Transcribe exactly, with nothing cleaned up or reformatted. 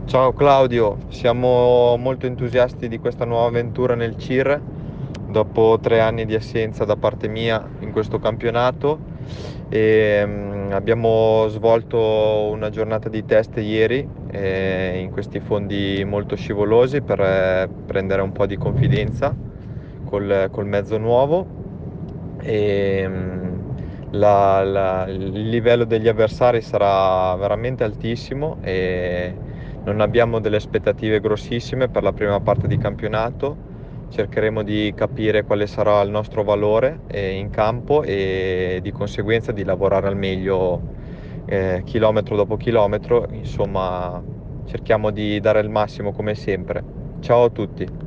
Ciao Claudio, siamo molto entusiasti di questa nuova avventura nel C I R dopo tre anni di assenza da parte mia in questo campionato e mm, abbiamo svolto una giornata di test ieri eh, in questi fondi molto scivolosi per eh, prendere un po' di confidenza col, col mezzo nuovo e mm, la- la- il livello degli avversari sarà veramente altissimo e non abbiamo delle aspettative grossissime per la prima parte di campionato. Cercheremo di capire quale sarà il nostro valore eh, in campo e di conseguenza di lavorare al meglio eh, chilometro dopo chilometro. Insomma, cerchiamo di dare il massimo come sempre. Ciao a tutti.